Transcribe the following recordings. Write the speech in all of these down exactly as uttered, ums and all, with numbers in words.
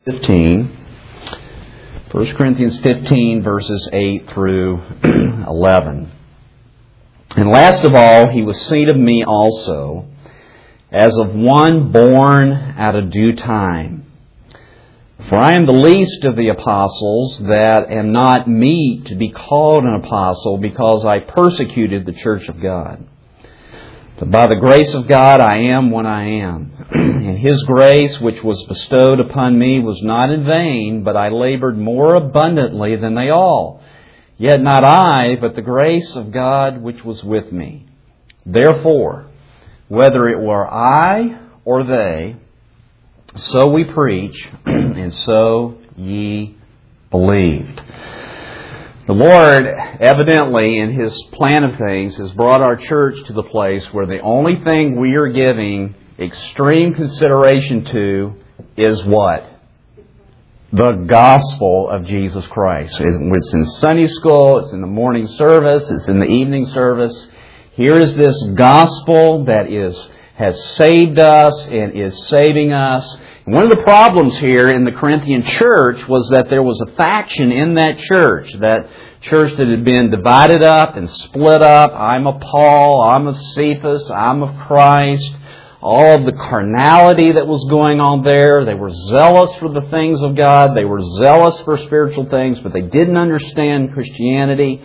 fifteen. First Corinthians fifteen, verses eight through eleven. And last of all, he was seen of me also, as of one born at a due time. For I am the least of the apostles, that am not meet to be called an apostle, because I persecuted the church of God. But by the grace of God I am what I am. And His grace, which was bestowed upon me, was not in vain, but I labored more abundantly than they all. Yet not I, but the grace of God which was with me. Therefore, whether it were I or they, so we preach, and so ye believed. The Lord, evidently, in His plan of things, has brought our church to the place where the only thing we are giving extreme consideration to is what? The gospel of Jesus Christ. It's in Sunday school, it's in the morning service, it's in the evening service. Here is this gospel that is has saved us and is saving us. And one of the problems here in the Corinthian church was that there was a faction in that church, that church that had been divided up and split up. I'm of Paul, I'm of Cephas, I'm of Christ. All of the carnality that was going on there. They were zealous for the things of God. They were zealous for spiritual things, but they didn't understand Christianity.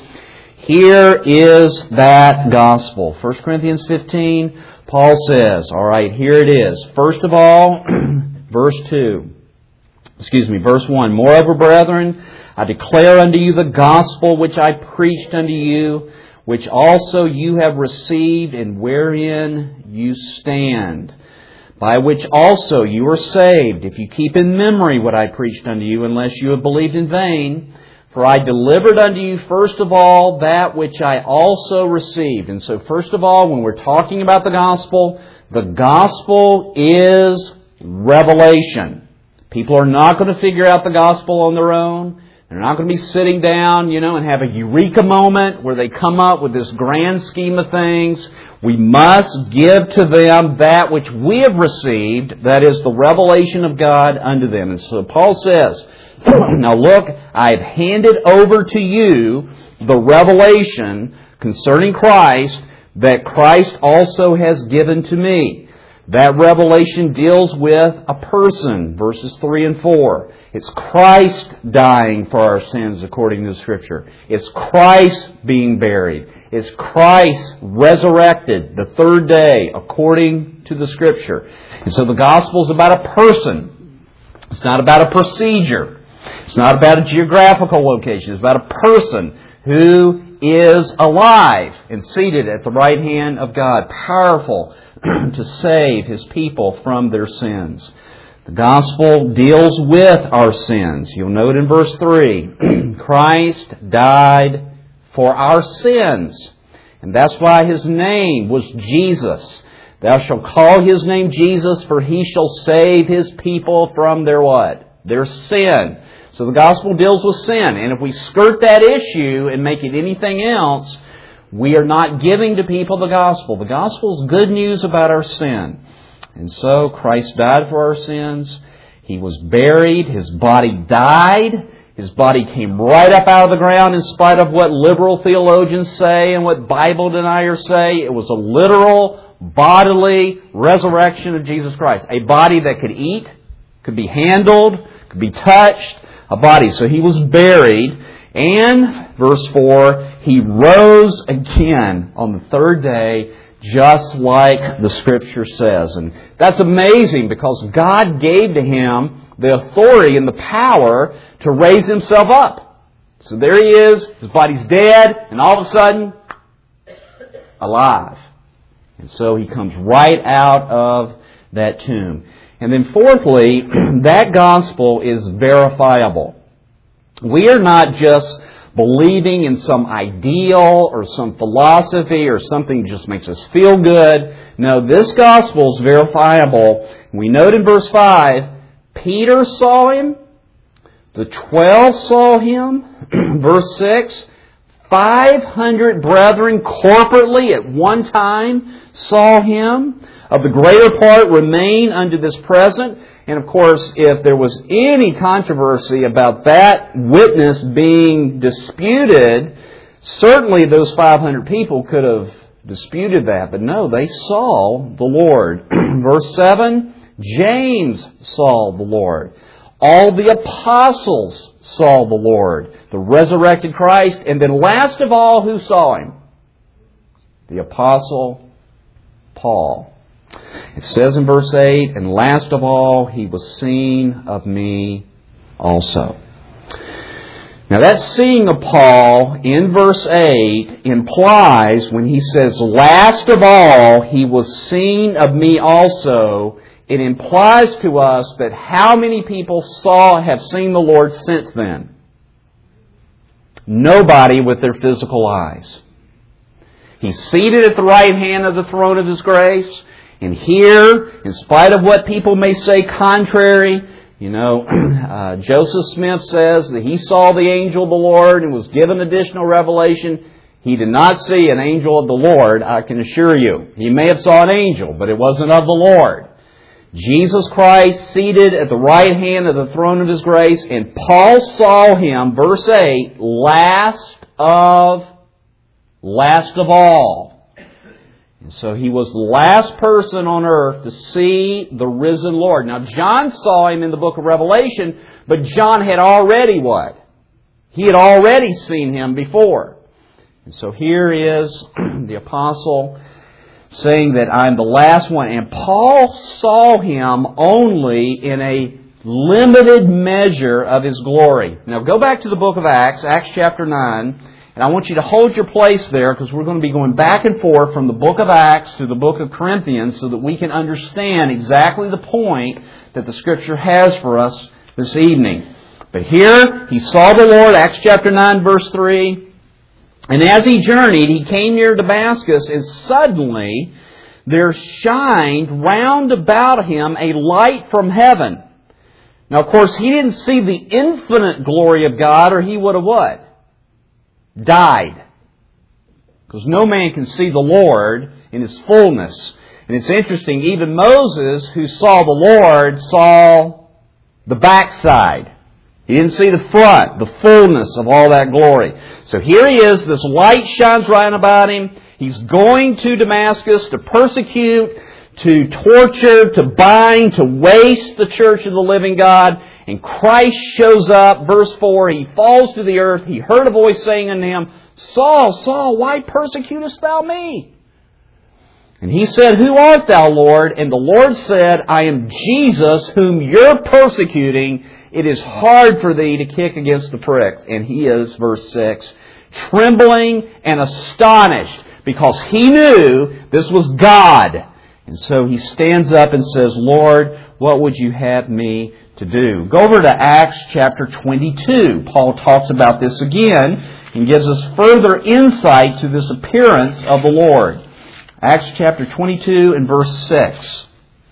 Here is that gospel. First Corinthians fifteen, Paul says, all right, here it is. First of all, verse two. Excuse me, verse one. Moreover, brethren, I declare unto you the gospel which I preached unto you, which also you have received, and wherein you stand, by which also you are saved, if you keep in memory what I preached unto you, unless you have believed in vain. For I delivered unto you first of all that which I also received. And so first of all, when we're talking about the gospel, the gospel is revelation. People are not going to figure out the gospel on their own. They're not going to be sitting down, you know, and have a eureka moment where they come up with this grand scheme of things. We must give to them that which we have received, that is the revelation of God unto them. And so Paul says, now look, I have handed over to you the revelation concerning Christ that Christ also has given to me. That revelation deals with a person, verses three and four. It's Christ dying for our sins according to the Scripture. It's Christ being buried. It's Christ resurrected the third day according to the Scripture. And so the gospel is about a person. It's not about a procedure. It's not about a geographical location. It's about a person who is alive and seated at the right hand of God, powerful to save His people from their sins. The gospel deals with our sins. You'll note in verse three, Christ died for our sins. And that's why His name was Jesus. Thou shalt call His name Jesus, for He shall save His people from their what? Their sin. So the gospel deals with sin. And if we skirt that issue and make it anything else, we are not giving to people the gospel. The gospel is good news about our sin. And so Christ died for our sins. He was buried. His body died. His body came right up out of the ground in spite of what liberal theologians say and what Bible deniers say. It was a literal bodily resurrection of Jesus Christ. A body that could eat, could be handled, could be touched. A body. So He was buried. And, verse four, He rose again on the third day, just like the Scripture says. And that's amazing because God gave to Him the authority and the power to raise Himself up. So there He is, His body's dead, and all of a sudden, alive. And so He comes right out of that tomb. And then fourthly, that gospel is verifiable. We are not just believing in some ideal or some philosophy or something that just makes us feel good. No, this gospel is verifiable. We note in verse five, Peter saw Him. The twelve saw Him. Verse six, five hundred brethren corporately at one time saw Him. Of the greater part remain unto this present. And of course, if there was any controversy about that witness being disputed, certainly those five hundred people could have disputed that. But no, they saw the Lord. Verse seven, James saw the Lord. All the apostles saw the Lord, the resurrected Christ. And then last of all, who saw Him? The apostle Paul. It says in verse eight, and last of all, He was seen of me also. Now that seeing of Paul in verse eight implies, when he says, last of all, He was seen of me also, it implies to us that how many people saw, have seen the Lord since then? Nobody with their physical eyes. He's seated at the right hand of the throne of His grace. And here, in spite of what people may say contrary, you know, uh, Joseph Smith says that he saw the angel of the Lord and was given additional revelation. He did not see an angel of the Lord, I can assure you. He may have saw an angel, but it wasn't of the Lord. Jesus Christ seated at the right hand of the throne of His grace, and Paul saw Him, verse eight, last of, last of all. And so he was the last person on earth to see the risen Lord. Now, John saw Him in the book of Revelation, but John had already what? He had already seen Him before. And so here is the apostle saying that I'm the last one. And Paul saw Him only in a limited measure of His glory. Now, go back to the book of Acts, Acts chapter nine. And I want you to hold your place there, because we're going to be going back and forth from the book of Acts to the book of Corinthians so that we can understand exactly the point that the Scripture has for us this evening. But here, he saw the Lord, Acts chapter nine, verse three. And as he journeyed, he came near Damascus, and suddenly there shined round about him a light from heaven. Now, of course, he didn't see the infinite glory of God, or he would have what? Died. Because no man can see the Lord in His fullness. And it's interesting, even Moses, who saw the Lord, saw the backside. He didn't see the front, the fullness of all that glory. So here he is, this light shines round about him. He's going to Damascus to persecute, to torture, to bind, to waste the church of the living God. And Christ shows up, verse four, He falls to the earth. He heard a voice saying unto him, Saul, Saul, why persecutest thou me? And he said, Who art thou, Lord? And the Lord said, I am Jesus, whom you're persecuting. It is hard for thee to kick against the pricks. And he is, verse six, trembling and astonished, because he knew this was God. And so he stands up and says, Lord, what would you have me to do? Go over to Acts chapter twenty-two. Paul talks about this again and gives us further insight to this appearance of the Lord. Acts chapter twenty-two and verse six.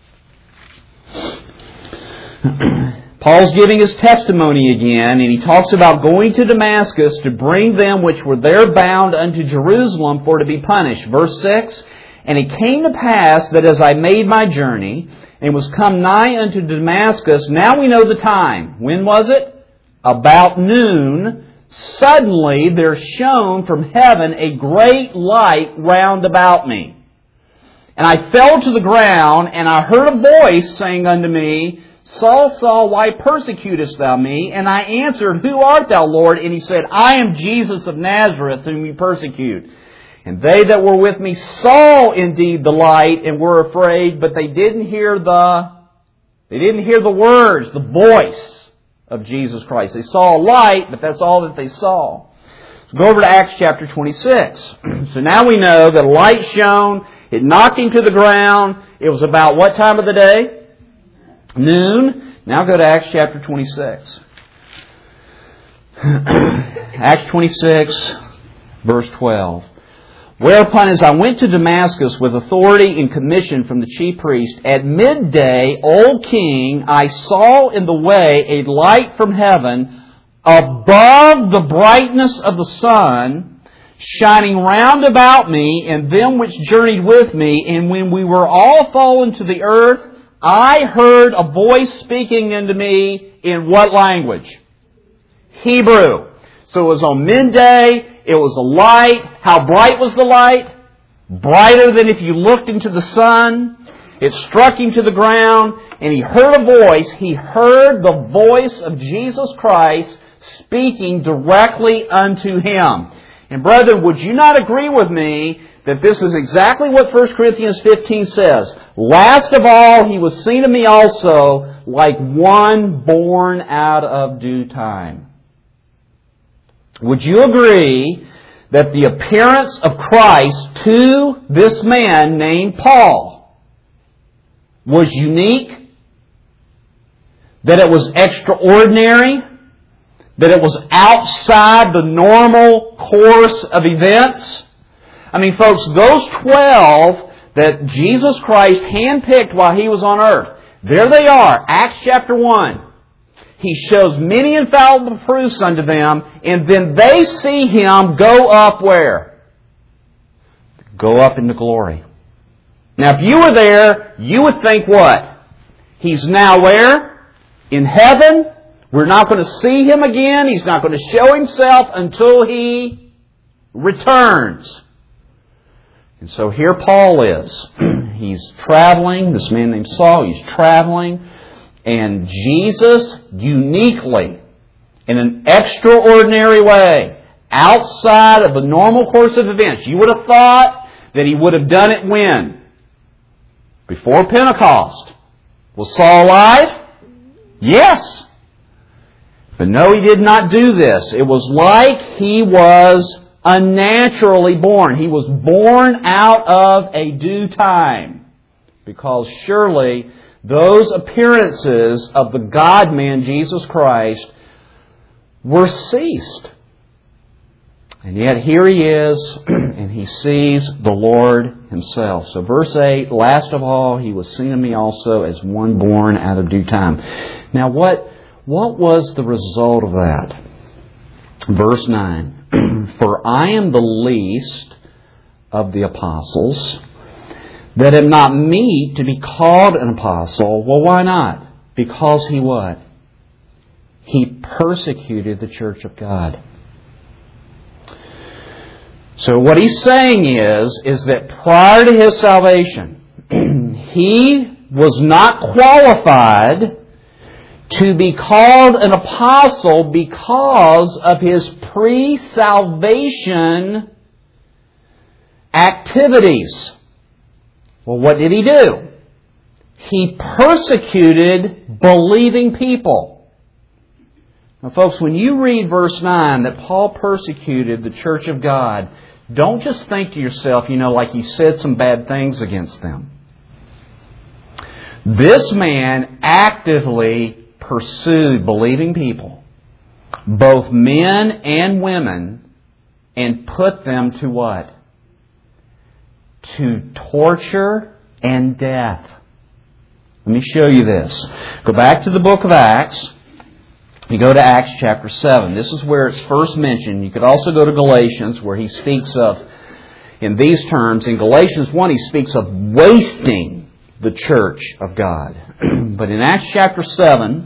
Paul's giving his testimony again, and he talks about going to Damascus to bring them which were there bound unto Jerusalem for to be punished. Verse six, And it came to pass that as I made my journey, and was come nigh unto Damascus, now we know the time. When was it? About noon. Suddenly there shone from heaven a great light round about me. And I fell to the ground, and I heard a voice saying unto me, Saul, Saul, why persecutest thou me? And I answered, Who art thou, Lord? And he said, I am Jesus of Nazareth, whom you persecute. And they that were with me saw indeed the light and were afraid, but they didn't hear the, they didn't hear the words, the voice of Jesus Christ. They saw a light, but that's all that they saw. So go over to Acts chapter twenty-six. So now we know that a light shone, it knocked him to the ground. It was about what time of the day? Noon. Now go to Acts chapter twenty-six. Acts twenty-six, verse twelve. Whereupon as I went to Damascus with authority and commission from the chief priest, at midday, O king, I saw in the way a light from heaven above the brightness of the sun, shining round about me and them which journeyed with me, and when we were all fallen to the earth, I heard a voice speaking unto me in what language? Hebrew. So it was on midday, it was a light. How bright was the light? Brighter than if you looked into the sun. It struck him to the ground, and he heard a voice. He heard the voice of Jesus Christ speaking directly unto him. And brethren, would you not agree with me that this is exactly what First Corinthians fifteen says? Last of all, he was seen of me also, like one born out of due time. Would you agree that the appearance of Christ to this man named Paul was unique? That it was extraordinary? That it was outside the normal course of events? I mean, folks, those twelve that Jesus Christ handpicked while He was on earth, there they are, Acts chapter one. He shows many infallible proofs unto them, and then they see Him go up where? Go up into glory. Now, if you were there, you would think what? He's now where? In heaven. We're not going to see Him again. He's not going to show Himself until He returns. And so here Paul is. He's traveling. This man named Saul, he's traveling. And Jesus uniquely, in an extraordinary way, outside of the normal course of events. You would have thought that He would have done it when? Before Pentecost. Was Saul alive? Yes. But no, He did not do this. It was like He was unnaturally born. He was born out of a due time. Because surely those appearances of the God-man, Jesus Christ, were ceased. And yet here He is, and He sees the Lord Himself. So verse eight, last of all, He was seen of me also as one born out of due time. Now what, what was the result of that? Verse nine, for I am the least of the apostles, that am not meet to be called an apostle. Well, why not? Because he what? He persecuted the church of God. So what he's saying is, is that prior to his salvation, he was not qualified to be called an apostle because of his pre-salvation activities. Well, what did he do? He persecuted believing people. Now, folks, when you read verse nine that Paul persecuted the church of God, don't just think to yourself, you know, like he said some bad things against them. This man actively pursued believing people, both men and women, and put them to what? To torture and death. Let me show you this. Go back to the book of Acts. You go to Acts chapter seven. This is where it's first mentioned. You could also go to Galatians, where he speaks of, in these terms, in Galatians one, he speaks of wasting the church of God. But in Acts chapter seven,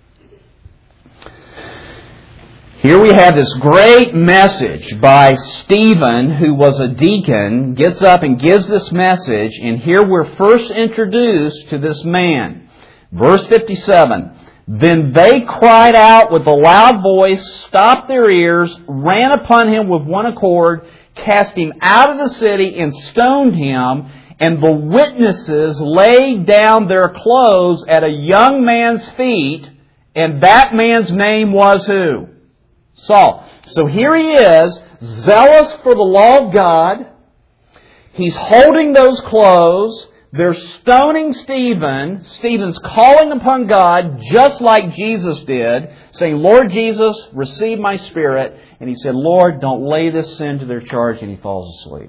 here we have this great message by Stephen, who was a deacon, gets up and gives this message, and here we're first introduced to this man. Verse fifty-seven, then they cried out with a loud voice, stopped their ears, ran upon him with one accord, cast him out of the city, and stoned him, and the witnesses laid down their clothes at a young man's feet, and that man's name was who? Saul. So here he is, zealous for the law of God. He's holding those clothes. They're stoning Stephen. Stephen's calling upon God just like Jesus did, saying, Lord Jesus, receive my spirit. And he said, Lord, don't lay this sin to their charge. And he falls asleep.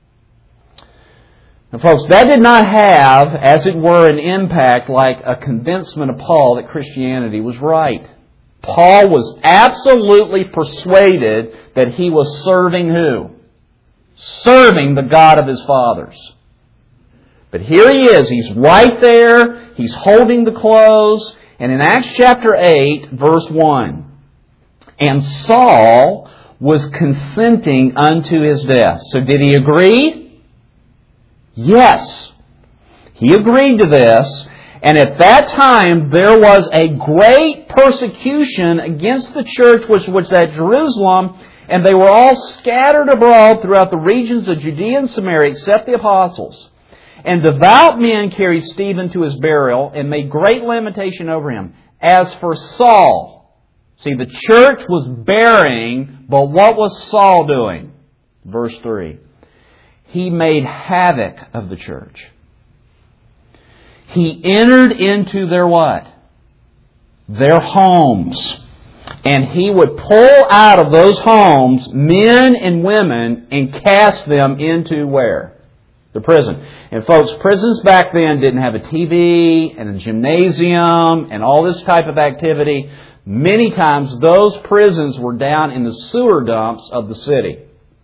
Now, folks, that did not have, as it were, an impact like a convincement of Paul that Christianity was right. Paul was absolutely persuaded that he was serving who? serving the God of his fathers. But here he is. He's right there. He's holding the clothes. And in Acts chapter eight, verse one, and Saul was consenting unto his death. So did he agree? Yes. He agreed to this. And at that time, there was a great persecution against the church which was at Jerusalem, and they were all scattered abroad throughout the regions of Judea and Samaria, except the apostles. And devout men carried Stephen to his burial and made great lamentation over him. As for Saul, see, the church was burying, but what was Saul doing? Verse three. He made havoc of the church. He entered into their what? Their homes. And he would pull out of those homes men and women and cast them into where? The prison. And folks, prisons back then didn't have a T V and a gymnasium and all this type of activity. Many times those prisons were down in the sewer dumps of the city.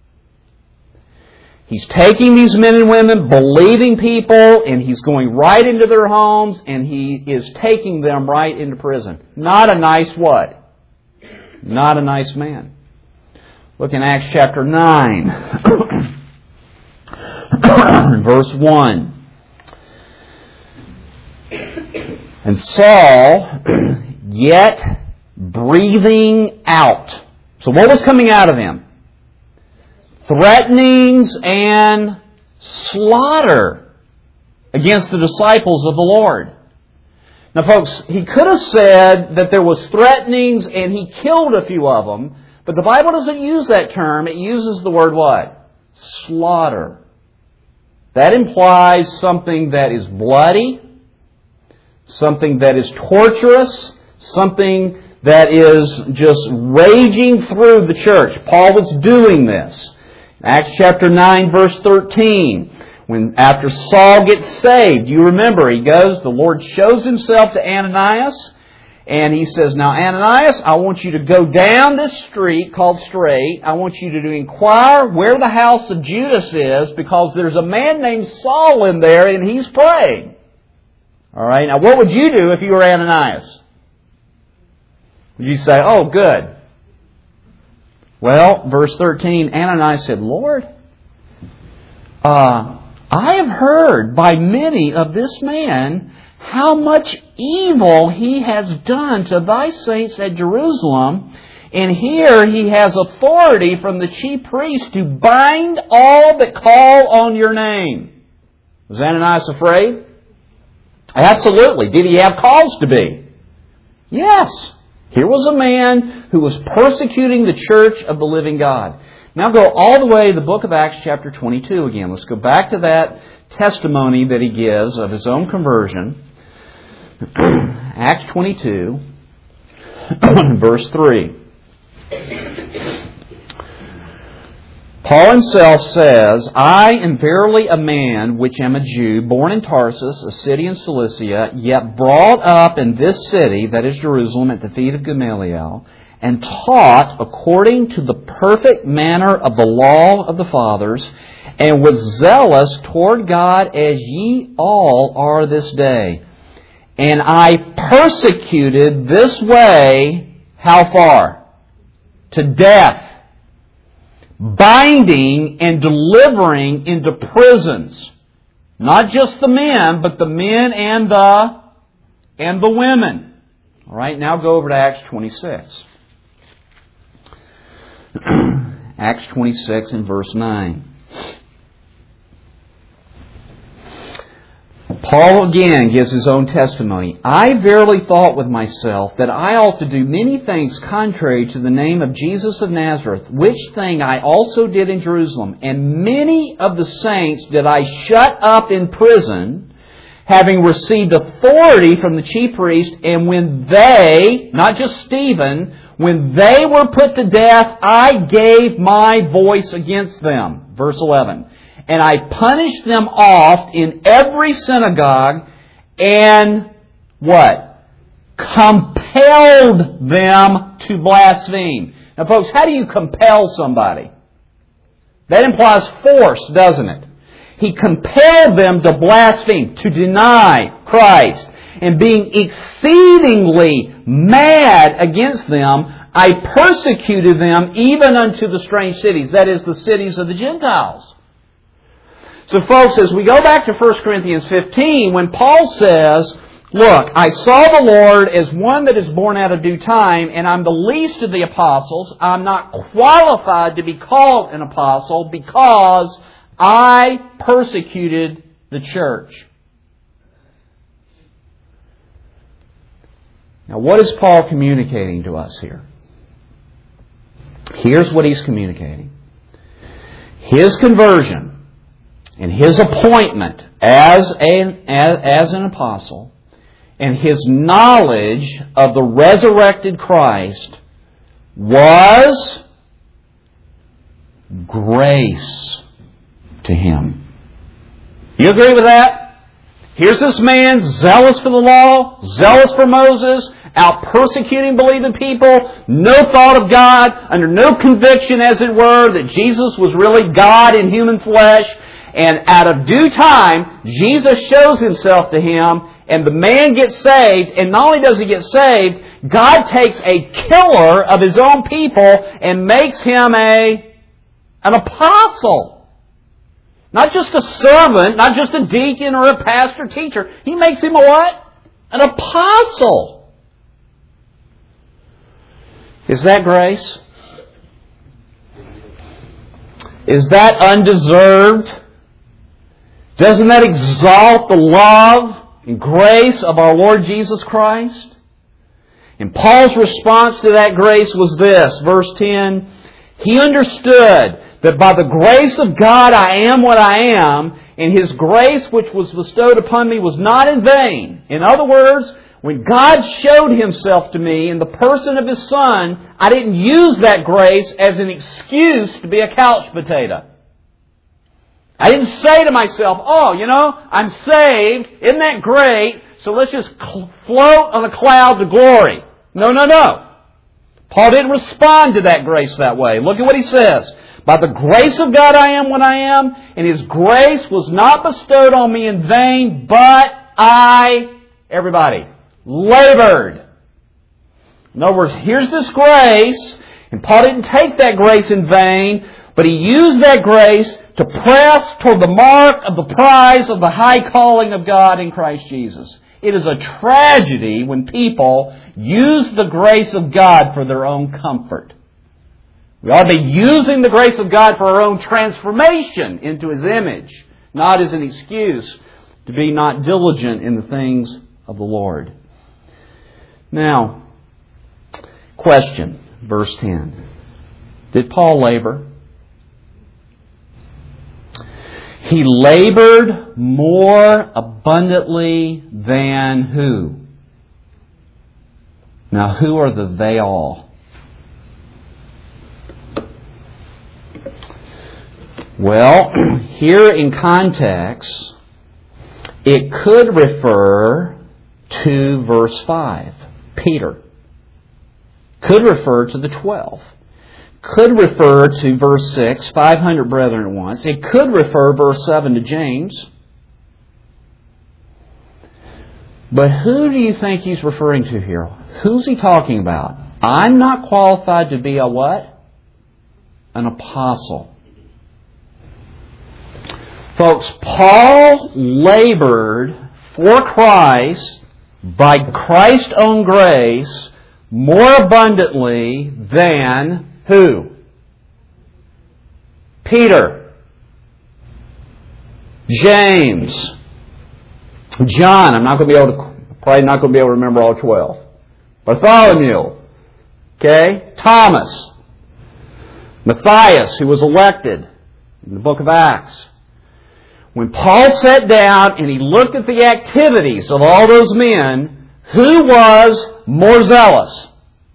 He's taking these men and women, believing people, and he's going right into their homes, and he is taking them right into prison. Not a nice what? Not a nice man. Look in Acts chapter nine, verse one. And Saul, yet breathing out. So what was coming out of him? Threatenings and slaughter against the disciples of the Lord. Now folks, he could have said that there was threatenings and he killed a few of them, but the Bible doesn't use that term. It uses the word what? Slaughter. That implies something that is bloody, something that is torturous, something that is just raging through the church. Paul was doing this. Acts chapter nine, verse thirteen. When after Saul gets saved, you remember, he goes, the Lord shows himself to Ananias, and he says, now Ananias, I want you to go down this street called Straight. I want you to inquire where the house of Judas is, because there's a man named Saul in there, and he's praying. All right, now what would you do if you were Ananias? Would you say, oh, good. Well, verse thirteen, Ananias said, Lord, uh, I have heard by many of this man how much evil he has done to thy saints at Jerusalem, and here he has authority from the chief priest to bind all that call on your name. Was Ananias afraid? Absolutely. Did he have cause to be? Yes. Here was a man who was persecuting the church of the living God. Now go all the way to the book of Acts chapter twenty-two again. Let's go back to that testimony that he gives of his own conversion. Acts twenty-two, verse three. Paul himself says, I am verily a man which am a Jew, born in Tarsus, a city in Cilicia, yet brought up in this city, that is Jerusalem, at the feet of Gamaliel, and taught according to the perfect manner of the law of the fathers, and was zealous toward God as ye all are this day. And I persecuted this way, how far? To death. Binding and delivering into prisons. Not just the men, but the men and the and the women. All right, now go over to Acts twenty-six. Acts twenty-six and verse nine. Paul again gives his own testimony. I verily thought with myself that I ought to do many things contrary to the name of Jesus of Nazareth, which thing I also did in Jerusalem. And many of the saints did I shut up in prison, having received authority from the chief priest. And when they, not just Stephen, when they were put to death, I gave my voice against them. Verse eleven. And I punished them oft in every synagogue, and what? Compelled them to blaspheme. Now folks, how do you compel somebody? That implies force, doesn't it? He compelled them to blaspheme, to deny Christ. And being exceedingly mad against them, I persecuted them even unto the strange cities. That is, the cities of the Gentiles. So folks, as we go back to First Corinthians fifteen, when Paul says, look, I saw the Lord as one that is born out of due time, and I'm the least of the apostles. I'm not qualified to be called an apostle because I persecuted the church. Now, what is Paul communicating to us here? Here's what he's communicating. His conversion and his appointment as an, as, as an apostle and his knowledge of the resurrected Christ was grace to him. You agree with that? Here's this man zealous for the law, zealous for Moses, out persecuting believing people, no thought of God, under no conviction, as it were, that Jesus was really God in human flesh. And out of due time, Jesus shows Himself to him, and the man gets saved. And not only does he get saved, God takes a killer of His own people and makes him a an apostle. Not just a servant, not just a deacon or a pastor teacher. He makes him a what? An apostle. Is that grace? Is that undeserved? Doesn't that exalt the love and grace of our Lord Jesus Christ? And Paul's response to that grace was this, verse ten, he understood that by the grace of God I am what I am, and His grace which was bestowed upon me was not in vain. In other words, when God showed Himself to me in the person of His Son, I didn't use that grace as an excuse to be a couch potato. I didn't say to myself, oh, you know, I'm saved, isn't that great, so let's just float on a cloud to glory. No, no, no. Paul didn't respond to that grace that way. Look at what he says. By the grace of God I am what I am, and His grace was not bestowed on me in vain, but I, everybody, labored. In other words, here's this grace, and Paul didn't take that grace in vain, but he used that grace to press toward the mark of the prize of the high calling of God in Christ Jesus. It is a tragedy when people use the grace of God for their own comfort. We ought to be using the grace of God for our own transformation into His image, not as an excuse to be not diligent in the things of the Lord. Now, question, verse ten. Did Paul labor? He labored more abundantly than who? Now, who are the they all? Well, here in context, it could refer to verse five, Peter. Could refer to the twelve. Could refer to verse six, five hundred brethren at once. It could refer, verse seven, to James. But who do you think he's referring to here? Who's he talking about? I'm not qualified to be a what? An apostle. Folks, Paul labored for Christ by Christ's own grace more abundantly than who? Peter, James, John. I'm not going to be able to, probably not going to be able to remember all twelve. Bartholomew, okay, Thomas, Matthias, who was elected in the book of Acts. When Paul sat down and he looked at the activities of all those men, who was more zealous?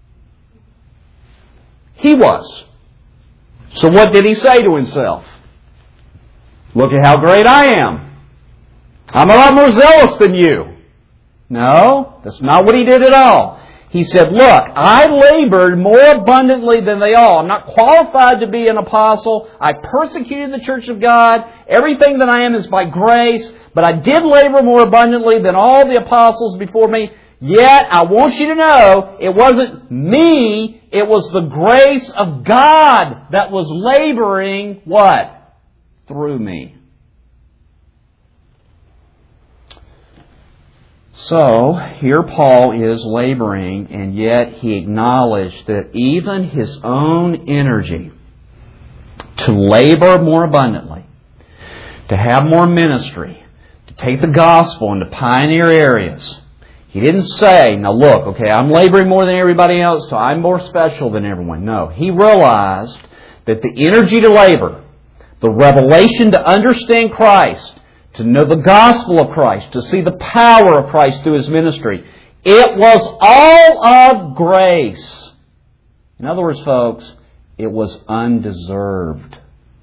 He was. So what did he say to himself? Look at how great I am. I'm a lot more zealous than you. No, that's not what he did at all. He said, look, I labored more abundantly than they all. I'm not qualified to be an apostle. I persecuted the church of God. Everything that I am is by grace. But I did labor more abundantly than all the apostles before me. Yet, I want you to know, it wasn't me. It was the grace of God that was laboring, what? Through me. So, here Paul is laboring, and yet he acknowledged that even his own energy to labor more abundantly, to have more ministry, to take the gospel into pioneer areas, he didn't say, now look, okay, I'm laboring more than everybody else, so I'm more special than everyone. No, he realized that the energy to labor, the revelation to understand Christ, to know the gospel of Christ, to see the power of Christ through His ministry, it was all of grace. In other words, folks, it was undeserved.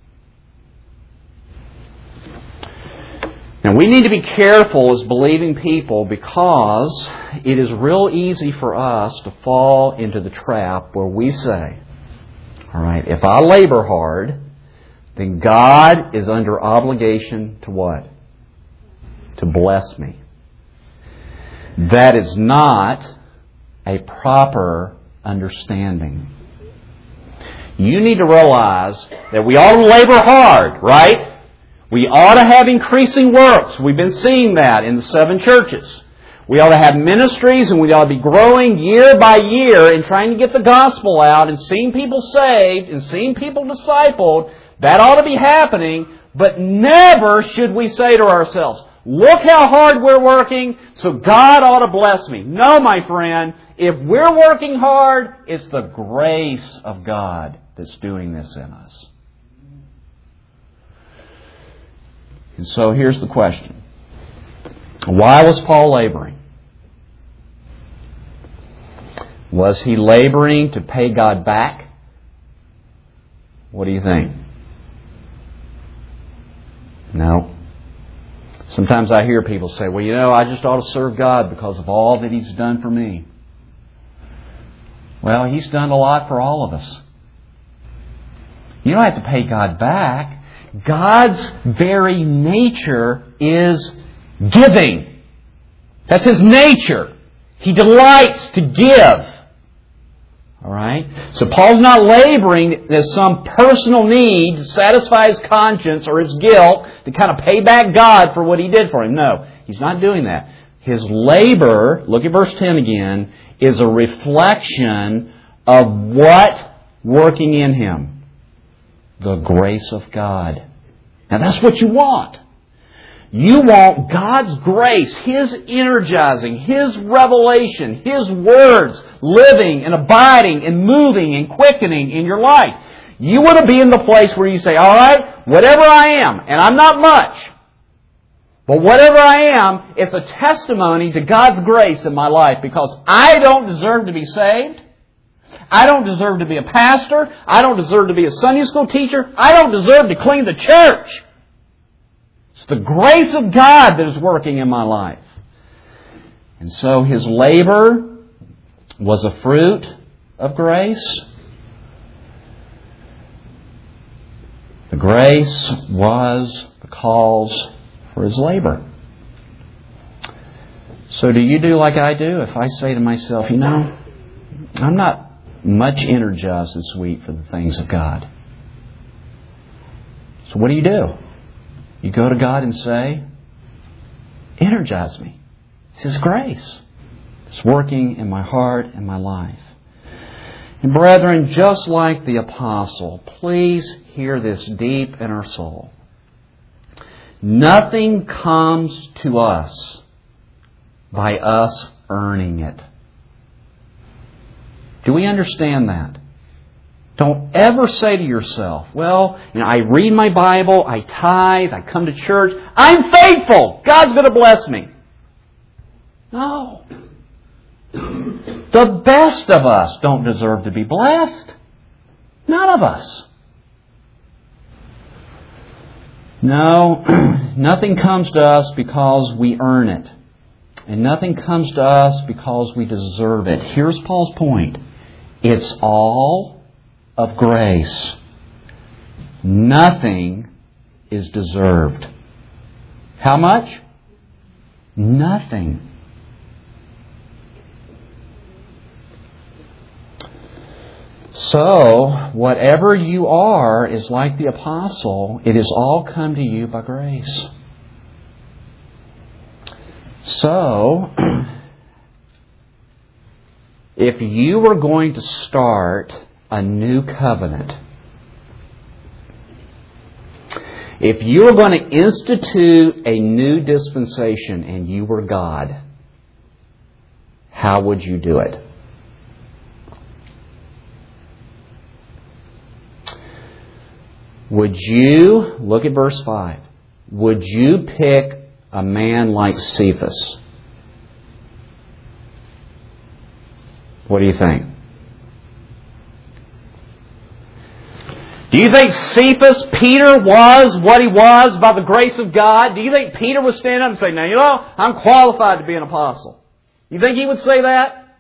Now, we need to be careful as believing people because it is real easy for us to fall into the trap where we say, all right, if I labor hard, then God is under obligation to what? To bless me. That is not a proper understanding. You need to realize that we ought to labor hard, right? We ought to have increasing works. We've been seeing that in the seven churches. We ought to have ministries and we ought to be growing year by year and trying to get the gospel out and seeing people saved and seeing people discipled. That ought to be happening, but never should we say to ourselves, look how hard we're working, so God ought to bless me. No, my friend. If we're working hard, it's the grace of God that's doing this in us. And so here's the question. Why was Paul laboring? Was he laboring to pay God back? What do you think? No. Sometimes I hear people say, well, you know, I just ought to serve God because of all that He's done for me. Well, He's done a lot for all of us. You don't have to pay God back. God's very nature is giving. That's His nature. He delights to give. All right? So Paul's not laboring as some personal need to satisfy his conscience or his guilt to kind of pay back God for what He did for him. No, he's not doing that. His labor, look at verse ten again, is a reflection of what working in him? The grace of God. Now that's what you want. You want God's grace, His energizing, His revelation, His words living and abiding and moving and quickening in your life. You want to be in the place where you say, all right, whatever I am, and I'm not much, but whatever I am, it's a testimony to God's grace in my life because I don't deserve to be saved. I don't deserve to be a pastor. I don't deserve to be a Sunday school teacher. I don't deserve to clean the church. It's the grace of God that is working in my life. And so his labor was a fruit of grace. The grace was the cause for his labor. So do you do like I do? If I say to myself, you know, I'm not much energized this week for the things of God. So what do you do? You go to God and say, energize me. It's His grace. It's working in my heart and my life. And brethren, just like the apostle, please hear this deep in our soul. Nothing comes to us by us earning it. Do we understand that? Don't ever say to yourself, well, you know, I read my Bible, I tithe, I come to church, I'm faithful, God's going to bless me. No. The best of us don't deserve to be blessed. None of us. No, nothing comes to us because we earn it. And nothing comes to us because we deserve it. Here's Paul's point. It's all of grace. Nothing is deserved. How much? Nothing. So, whatever you are is like the apostle. It has all come to you by grace. So, if you were going to start a new covenant, if you were going to institute a new dispensation and you were God, how would you do it? Would you, look at verse five, would you pick a man like Cephas? What do you think? Do you think Cephas, Peter, was what he was by the grace of God? Do you think Peter would stand up and say, now, you know, I'm qualified to be an apostle? You think he would say that?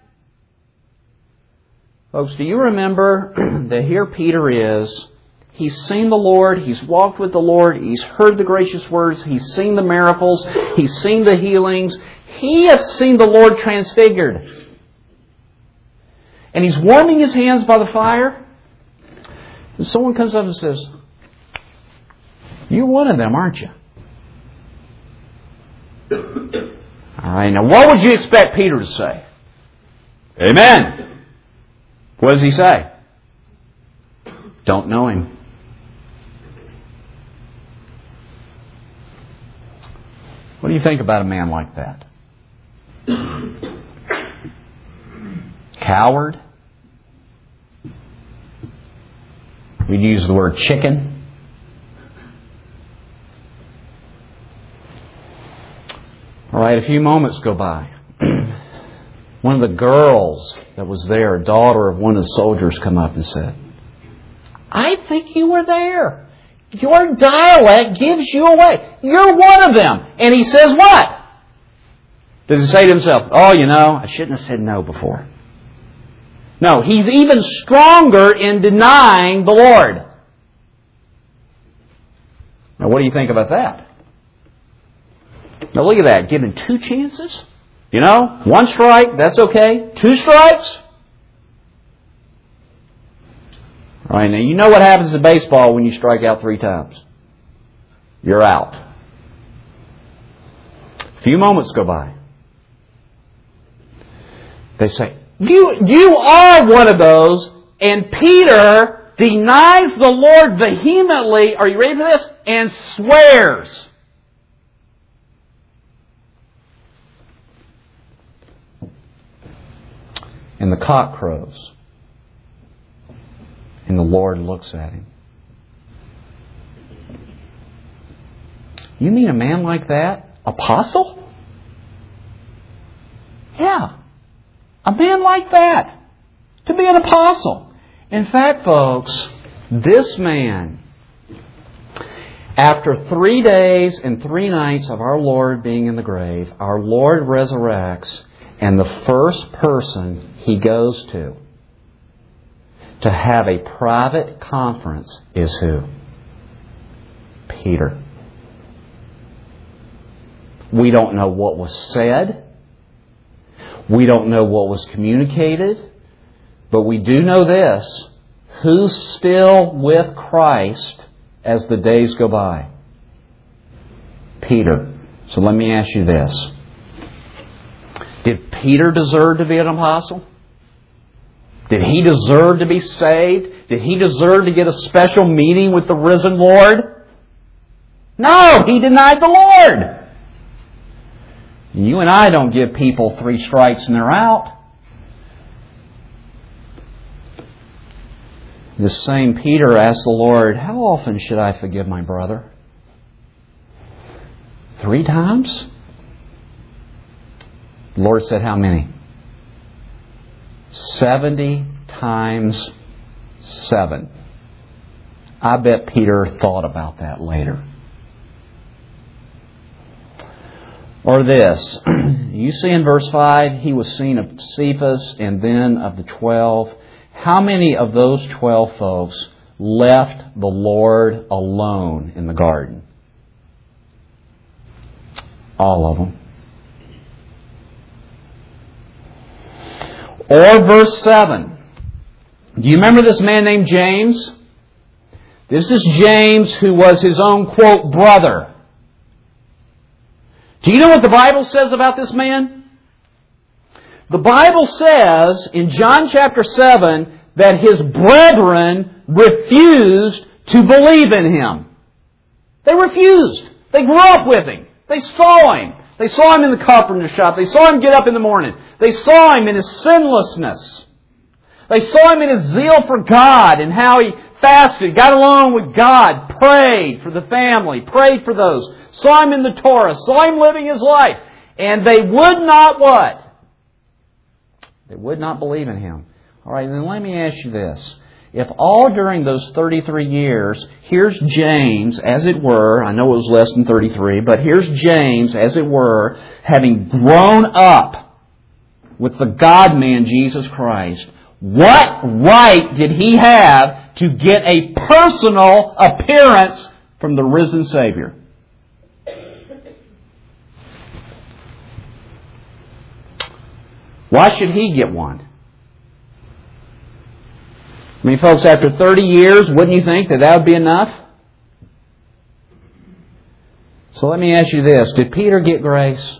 Folks, do you remember that here Peter is? He's seen the Lord. He's walked with the Lord. He's heard the gracious words. He's seen the miracles. He's seen the healings. He has seen the Lord transfigured. And he's warming his hands by the fire. And someone comes up and says, you're one of them, aren't you? All right, now what would you expect Peter to say? Amen. What does he say? Don't know him. What do you think about a man like that? Coward? We'd use the word chicken. All right, a few moments go by. One of the girls that was there, a daughter of one of the soldiers, come up and said, I think you were there. Your dialect gives you away. You're one of them. And he says what? Does he say to himself, oh, you know, I shouldn't have said no before. No, he's even stronger in denying the Lord. Now, what do you think about that? Now, look at that. Given two chances. You know, one strike, that's okay. Two strikes? All right, now you know what happens in baseball when you strike out three times. You're out. A few moments go by. They say, you, you are one of those, and Peter denies the Lord vehemently, are you ready for this? And swears. And the cock crows. And the Lord looks at him. You mean a man like that? Apostle? Yeah. A man like that. To be an apostle. In fact, folks, this man, after three days and three nights of our Lord being in the grave, our Lord resurrects, and the first person He goes to to have a private conference is who? Peter. We don't know what was said. We don't know what was communicated. But we do know this. Who's still with Christ as the days go by? Peter. So let me ask you this. Did Peter deserve to be an apostle? Did he deserve to be saved? Did he deserve to get a special meeting with the risen Lord? No, he denied the Lord. You and I don't give people three strikes and they're out. This same Peter asked the Lord, how often should I forgive my brother? Three times? The Lord said, how many? Seventy times seven. I bet Peter thought about that later. Or this. You see in verse five, he was seen of Cephas and then of the twelve. How many of those twelve folks left the Lord alone in the garden? All of them. Or verse seven. Do you remember this man named James? This is James, who was his own, quote, brother. Do you know what the Bible says about this man? The Bible says in John chapter seven that his brethren refused to believe in him. They refused. They grew up with him. They saw him. They saw him in the carpenter shop. They saw him get up in the morning. They saw him in his sinlessness. They saw him in his zeal for God and how he fasted, got along with God, prayed for the family, prayed for those. Saw him in the Torah, saw him living his life. And they would not what? They would not believe in him. All right, then let me ask you this. If all during those thirty-three years, here's James, as it were, I know it was less than thirty-three, but here's James, as it were, having grown up with the God-man Jesus Christ, what right did he have to get a personal appearance from the risen Savior? Why should he get one? I mean, folks, after thirty years, wouldn't you think that that would be enough? So let me ask you this. Did Peter get grace?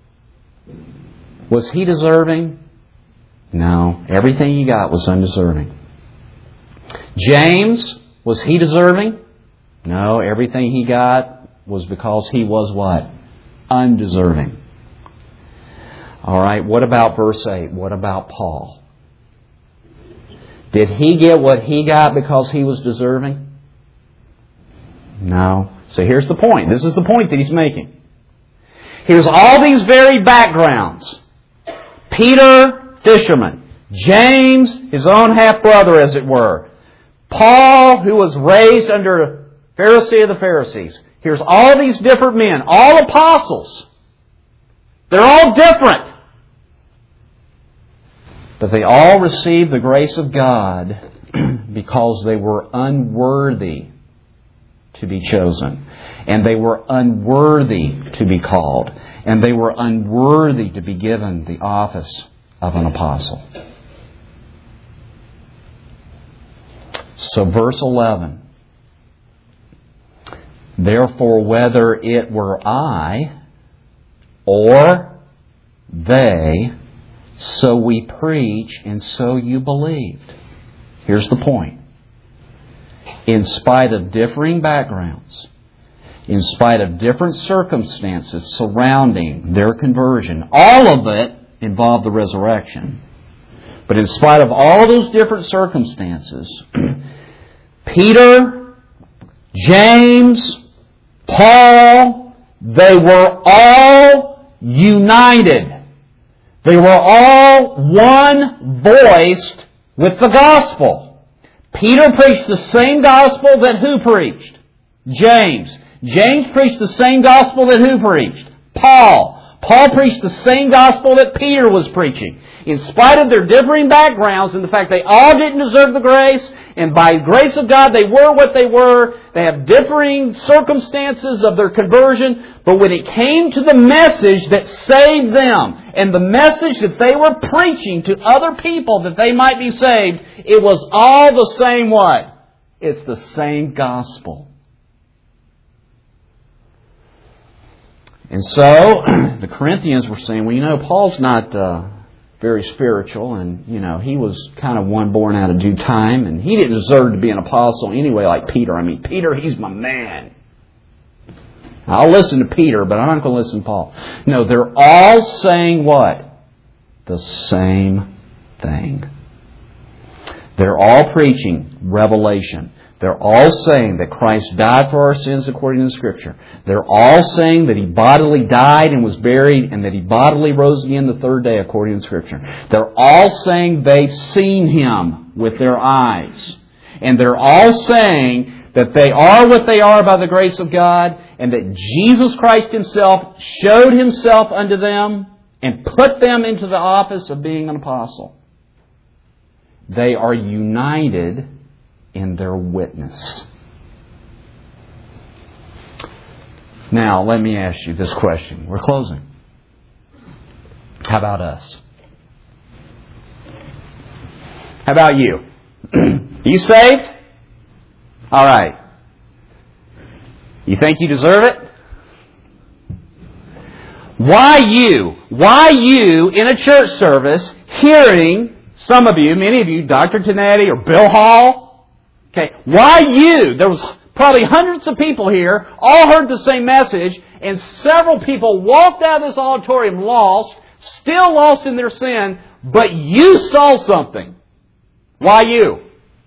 Was he deserving? No. Everything he got was undeserving. James, was he deserving? No. Everything he got was because he was what? Undeserving. All right, what about verse eight? What about Paul? Did he get what he got because he was deserving? No. So here's the point. This is the point that he's making. Here's all these varied backgrounds. Peter, fisherman. James, his own half-brother, as it were. Paul, who was raised under a Pharisee of the Pharisees. Here's all these different men, all apostles. They're all different. But they all received the grace of God because they were unworthy to be chosen. And they were unworthy to be called. And they were unworthy to be given the office of an apostle. So verse eleven. Therefore, whether it were I or they, so we preach, and so you believed. Here's the point. In spite of differing backgrounds, in spite of different circumstances surrounding their conversion, all of it involved the resurrection. But in spite of all those different circumstances, Peter, James, Paul, they were all united. They were all one voiced with the gospel. Peter preached the same gospel that who preached? James. James preached the same gospel that who preached? Paul. Paul preached the same gospel that Peter was preaching. In spite of their differing backgrounds and the fact they all didn't deserve the grace, and by grace of God they were what they were, they have differing circumstances of their conversion, but when it came to the message that saved them, and the message that they were preaching to other people that they might be saved, it was all the same what? It's the same gospel. And so, the Corinthians were saying, well, you know, Paul's not uh, very spiritual, and, you know, he was kind of one born out of due time, and he didn't deserve to be an apostle anyway like Peter. I mean, Peter, he's my man. I'll listen to Peter, but I'm not going to listen to Paul. No, they're all saying what? The same thing. They're all preaching revelation. They're all saying that Christ died for our sins according to the Scripture. They're all saying that He bodily died and was buried and that He bodily rose again the third day according to the Scripture. They're all saying they've seen Him with their eyes. And they're all saying that they are what they are by the grace of God, and that Jesus Christ Himself showed Himself unto them and put them into the office of being an apostle. They are united in their witness. Now, let me ask you this question. We're closing. How about us? How about you? You saved? All right. You think you deserve it? Why you? Why you in a church service hearing, some of you, many of you, Doctor Tonetti or Bill Hall? Okay, why you? There was probably hundreds of people here, all heard the same message, and several people walked out of this auditorium lost, still lost in their sin, but you saw something. Why you?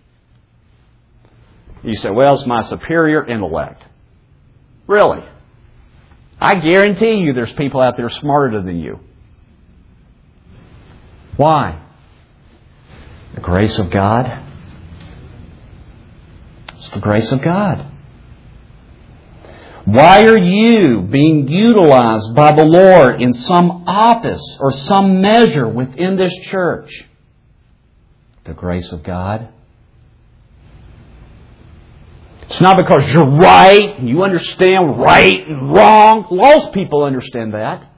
You say, well, it's my superior intellect. Really? I guarantee you there's people out there smarter than you. Why? The grace of God. It's the grace of God. Why are you being utilized by the Lord in some office or some measure within this church? The grace of God. It's not because you're right and you understand right and wrong. Lost people understand that.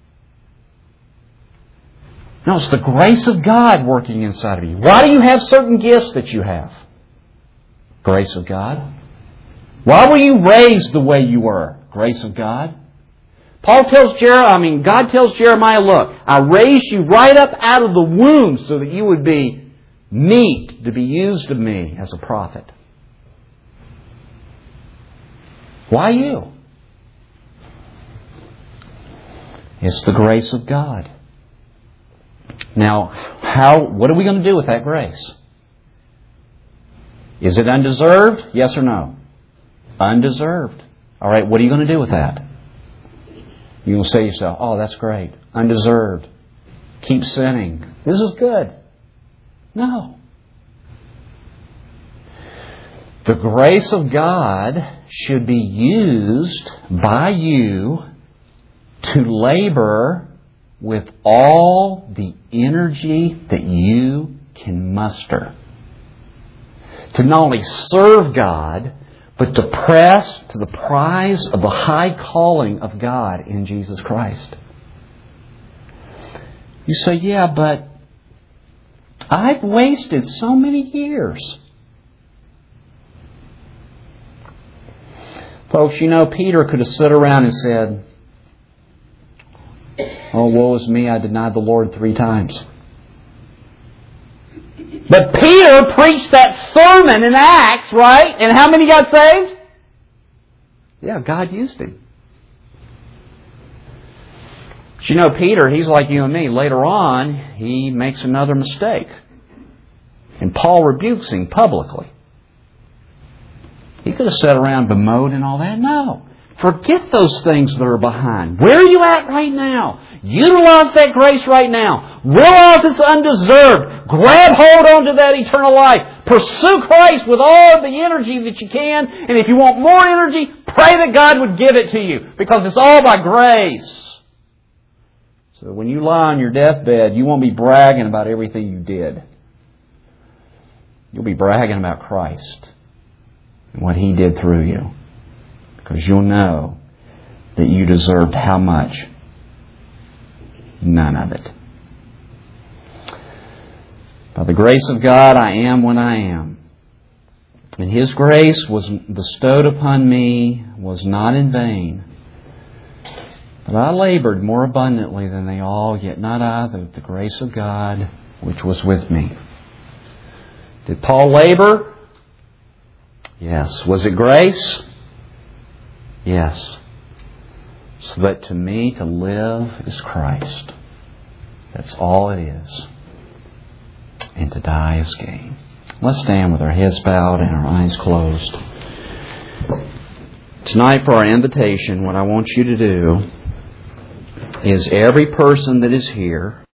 No, it's the grace of God working inside of you. Why do you have certain gifts that you have? Grace of God. Why were you raised the way you were? Grace of God. Paul tells Jeremiah, I mean, God tells Jeremiah, look, I raised you right up out of the womb so that you would be meet to be used of me as a prophet. Why you? It's the grace of God. Now, how? What are we going to do with that grace? Is it undeserved? Yes or no? Undeserved. All right, what are you going to do with that? You will say to yourself, oh, that's great. Undeserved. Keep sinning. This is good. No. The grace of God should be used by you to labor with all the energy that you can muster. To not only serve God, but to press to the prize of the high calling of God in Jesus Christ. You say, yeah, but I've wasted so many years. Folks, you know, Peter could have stood around and said, oh, woe is me, I denied the Lord three times. But Peter preached that sermon in Acts, right? And how many got saved? Yeah, God used him. But you know, Peter, he's like you and me. Later on, he makes another mistake. And Paul rebukes him publicly. He could have sat around bemoaned and all that. No. Forget those things that are behind. Where are you at right now? Utilize that grace right now. Realize it's undeserved. Grab hold onto that eternal life. Pursue Christ with all the energy that you can. And if you want more energy, pray that God would give it to you. Because it's all by grace. So when you lie on your deathbed, you won't be bragging about everything you did. You'll be bragging about Christ and what He did through you. Because you'll know that you deserved how much? None of it. By the grace of God, I am what I am. And His grace was bestowed upon me was not in vain. But I labored more abundantly than they all, yet not I, but the grace of God which was with me. Did Paul labor? Yes. Was it grace? Yes. So that to me to live is Christ. That's all it is. And to die is gain. Let's stand with our heads bowed and our eyes closed. Tonight for our invitation, what I want you to do is every person that is here